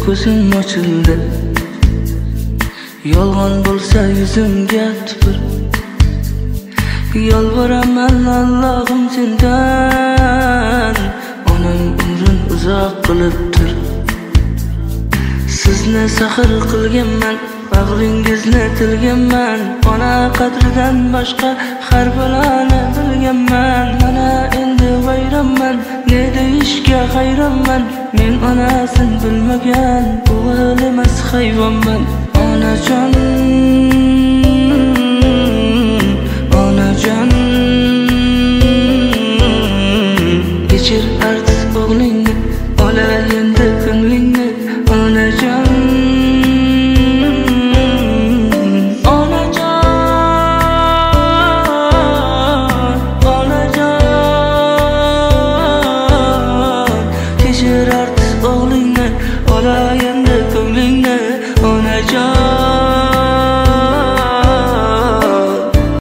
ko'zim ochildi. Yolg'on bo'lsa yuzimga tupur. Yolvoraman Allohim sendan, onam umrin uzoq qilib tur. Sizni saxir qilganman, bag'ringizni tilganman. Ona qadridan boshqa har baloni bilganman. Mana endi vayronman, ne deyishga hayronman. Men onasin bilmagan o'g'il emas hayvonman. Onajon